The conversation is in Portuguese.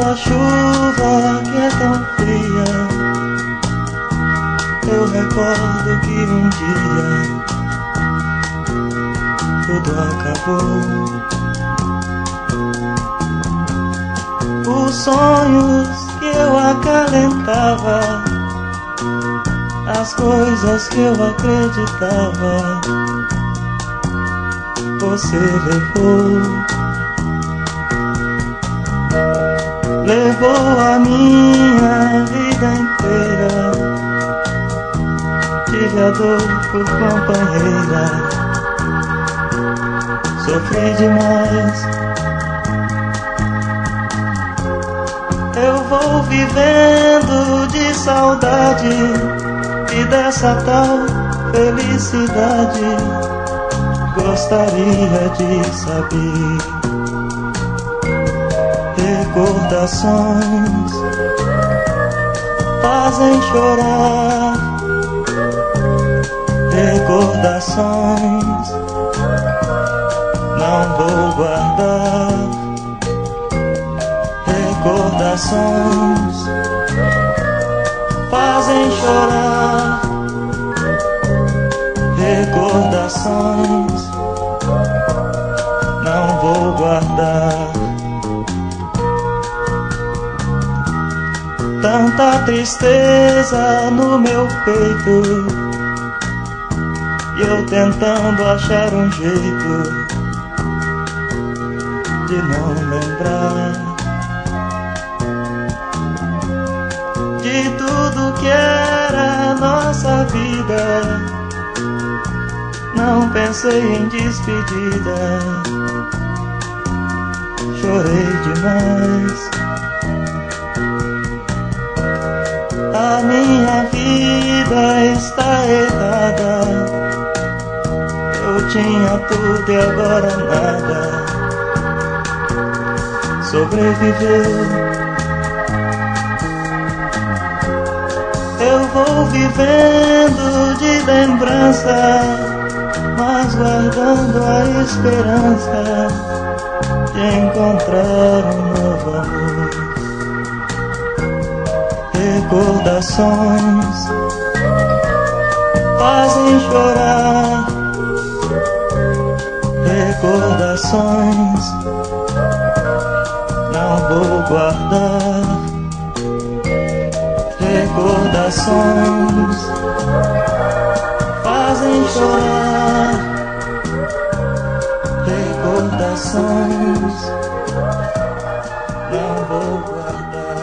Aquela chuva que é tão fria, eu recordo que um dia tudo acabou. Os sonhos que eu acalentava, as coisas que eu acreditava, você levou. Levou a minha vida inteira, tive a dor por companheira, sofri demais. Eu vou vivendo de saudade e dessa tal felicidade gostaria de saber. Recordações fazem chorar, recordações não vou guardar, recordações fazem chorar, recordações não vou guardar. Tanta tristeza no meu peito e eu tentando achar um jeito de não lembrar de tudo que era nossa vida. Não pensei em despedida, chorei demais. A minha vida está errada, eu tinha tudo e agora nada. Sobreviver, eu vou vivendo de lembrança, mas guardando a esperança de encontrar um novo amor. Recordações fazem chorar, recordações não vou guardar, recordações fazem chorar, recordações não vou guardar.